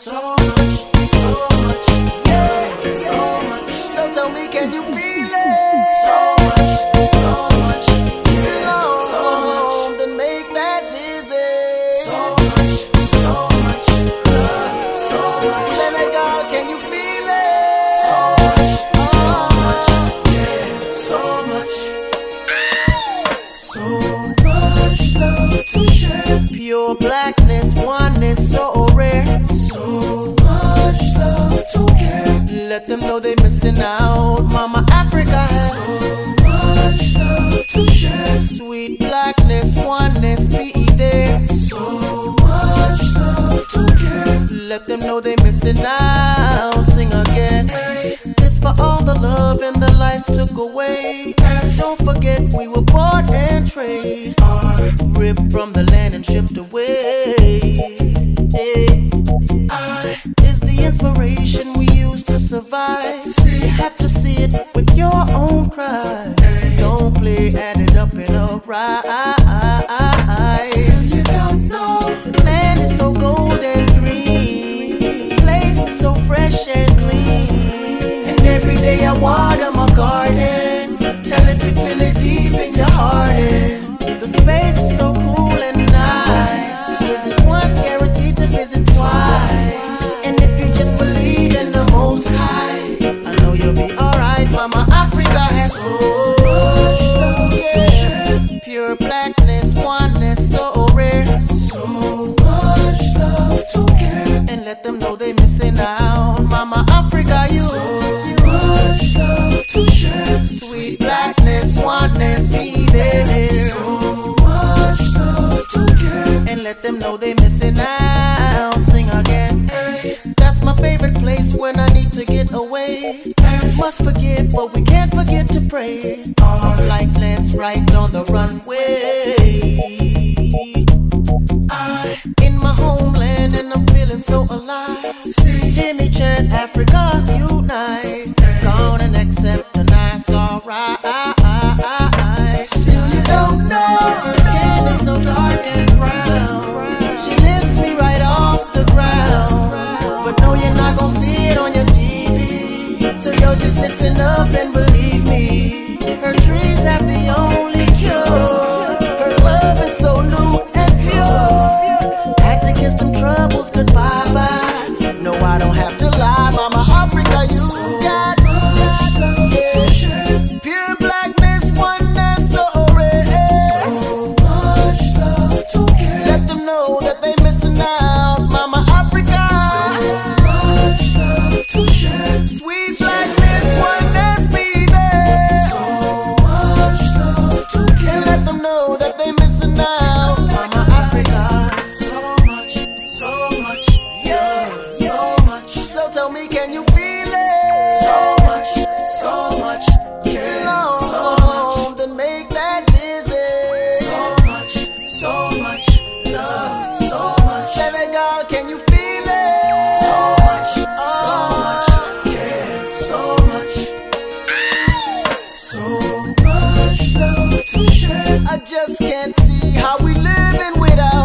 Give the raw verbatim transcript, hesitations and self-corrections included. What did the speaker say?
So much, so much, yeah, so much. So tell me, can you feel it? So much, so much, yeah, so much. Then make that visit. So much, so much, love, so much. Senegal, can you feel it? So much, so much, yeah, so much. So much love to share. Pure blackness, oneness, so rare. So much love to care. Let them know they missing out. Mama Africa has so much love to share. Sweet blackness, oneness, be there. So much love to care. Let them know they missing out. Sing again. Hey. This for all the love and the life took away. Hey. Don't forget we were bought and trade. Ripped from the land and shipped away. Hey. I is the inspiration we use to survive. You have to see it with your own cry. Don't play, add it up and alright. Still you don't know. The land is so gold and green. The place is so fresh and clean. And every day I water my garden. Tell if you feel it deep in your heart. And the space is so cool and nice. Visit once, guaranteed to visit twice. And if you just believe in the Most High, I know you'll be alright. Mama Africa has so much love, yeah. Pure blackness, oneness, so rare. So much love to care. And let them know they missing out. Mama Africa, you so much love to share. Sweet blackness, oneness, be there. So much love to care. And let them know they missing out. Sing again. Hey. That's my favorite place when I need to get away. Hey. Must forgive, but we can't forget to pray. Our flight lands right on the runway. I in my homeland and I'm feeling so alive. See, hear me chant, Africa unite. Gone and accept the nice, alright. Still you don't know, her skin is so dark and brown. She lifts me right off the ground. But no, you're not gonna see it on your T V. So yo, just listen up and believe me. Her trees have the only cure. Her love is so new and pure. Act against them troubles, goodbye, bye. No, I don't have to lie, Mama Africa, you got much love, yeah. Pure blackness, oneness, so rare. So much love to care. Let them know that they missing out, Mama Africa. So much love to share. Sweet blackness, oneness, be there. So much love to care. And let them know that they missing out, Mama Africa. So much, so much, yeah, so much. So tell me, can you feel it? So much, so much, yeah, Lord, so much. Then make that visit. So much, so much, love, so much. Senegal, can you feel it? So much, so much, yeah, so much. So much love to share. I just can't see how we living without